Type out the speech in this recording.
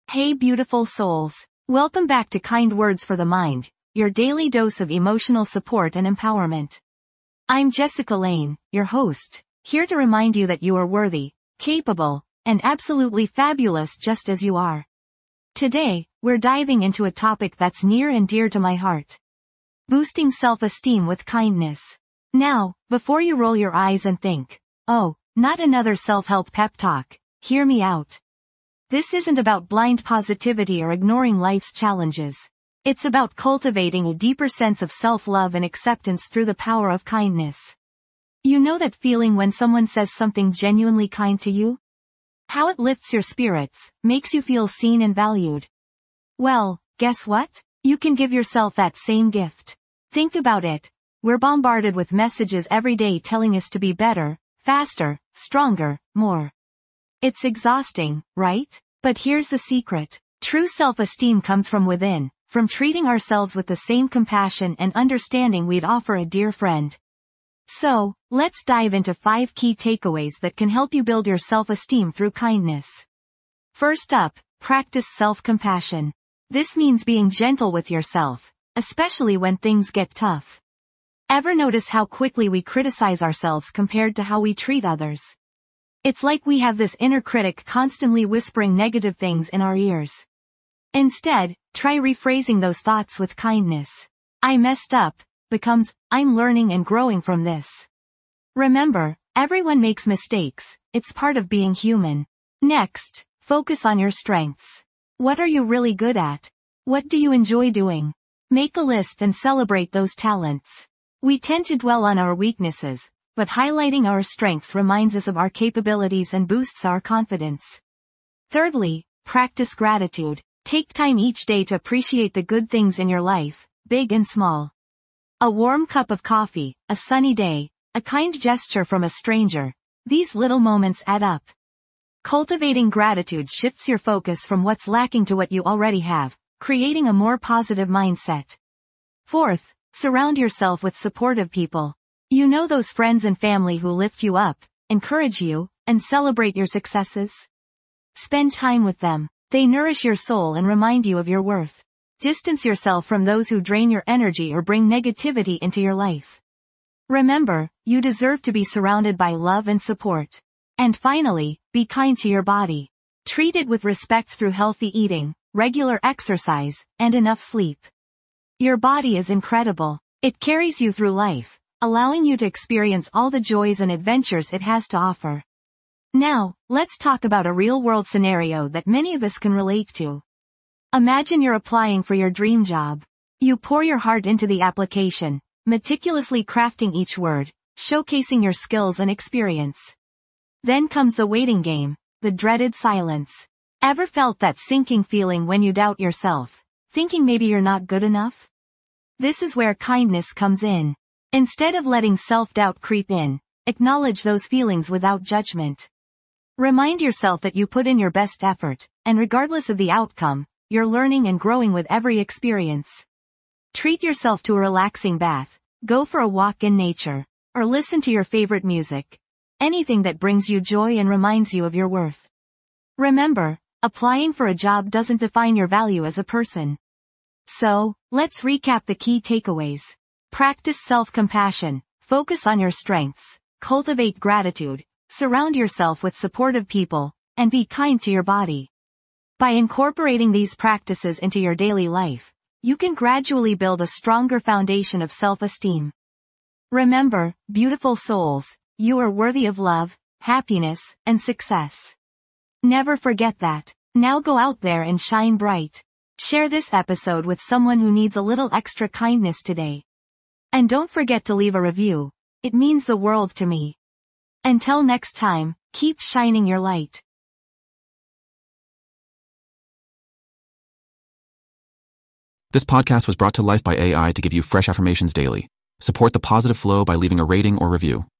Hey beautiful souls. Welcome back to Kind Words for the Mind, your daily dose of emotional support and empowerment. I'm Jessica Lane, your host, here to remind you that you are worthy, capable, and absolutely fabulous just as you are. Today, we're diving into a topic that's near and dear to my heart. Boosting self-esteem with kindness. Now, before you roll your eyes and think, oh, not another self-help pep talk, hear me out. This isn't about blind positivity or ignoring life's challenges. It's about cultivating a deeper sense of self-love and acceptance through the power of kindness. You know that feeling when someone says something genuinely kind to you? How it lifts your spirits, makes you feel seen and valued. Well, guess what? You can give yourself that same gift. Think about it. We're bombarded with messages every day telling us to be better, faster, stronger, more. It's exhausting, right? But here's the secret. True self-esteem comes from within, from treating ourselves with the same compassion and understanding we'd offer a dear friend. So, let's dive into 5 key takeaways that can help you build your self-esteem through kindness. First up, practice self-compassion. This means being gentle with yourself, especially when things get tough. Ever notice how quickly we criticize ourselves compared to how we treat others? It's like we have this inner critic constantly whispering negative things in our ears. Instead, try rephrasing those thoughts with kindness. I messed up becomes, I'm learning and growing from this. Remember, everyone makes mistakes, it's part of being human. Next, focus on your strengths. What are you really good at? What do you enjoy doing? Make a list and celebrate those talents. We tend to dwell on our weaknesses, but highlighting our strengths reminds us of our capabilities and boosts our confidence. Thirdly, practice gratitude. Take time each day to appreciate the good things in your life, big and small. A warm cup of coffee, a sunny day, a kind gesture from a stranger. These little moments add up. Cultivating gratitude shifts your focus from what's lacking to what you already have, creating a more positive mindset. Fourth, surround yourself with supportive people. You know those friends and family who lift you up, encourage you, and celebrate your successes? Spend time with them. They nourish your soul and remind you of your worth. Distance yourself from those who drain your energy or bring negativity into your life. Remember, you deserve to be surrounded by love and support. And finally, be kind to your body. Treat it with respect through healthy eating, regular exercise, and enough sleep. Your body is incredible. It carries you through life, allowing you to experience all the joys and adventures it has to offer. Now, let's talk about a real-world scenario that many of us can relate to. Imagine you're applying for your dream job. You pour your heart into the application, meticulously crafting each word, showcasing your skills and experience. Then comes the waiting game, the dreaded silence. Ever felt that sinking feeling when you doubt yourself, thinking maybe you're not good enough? This is where kindness comes in. Instead of letting self-doubt creep in, acknowledge those feelings without judgment. Remind yourself that you put in your best effort, and regardless of the outcome, you're learning and growing with every experience. Treat yourself to a relaxing bath, go for a walk in nature, or listen to your favorite music. Anything that brings you joy and reminds you of your worth. Remember, applying for a job doesn't define your value as a person. So, let's recap the key takeaways. Practice self-compassion, focus on your strengths, cultivate gratitude, surround yourself with supportive people, and be kind to your body. By incorporating these practices into your daily life, you can gradually build a stronger foundation of self-esteem. Remember, beautiful souls, you are worthy of love, happiness, and success. Never forget that. Now go out there and shine bright. Share this episode with someone who needs a little extra kindness today. And don't forget to leave a review. It means the world to me. Until next time, keep shining your light. This podcast was brought to life by AI to give you fresh affirmations daily. Support the positive flow by leaving a rating or review.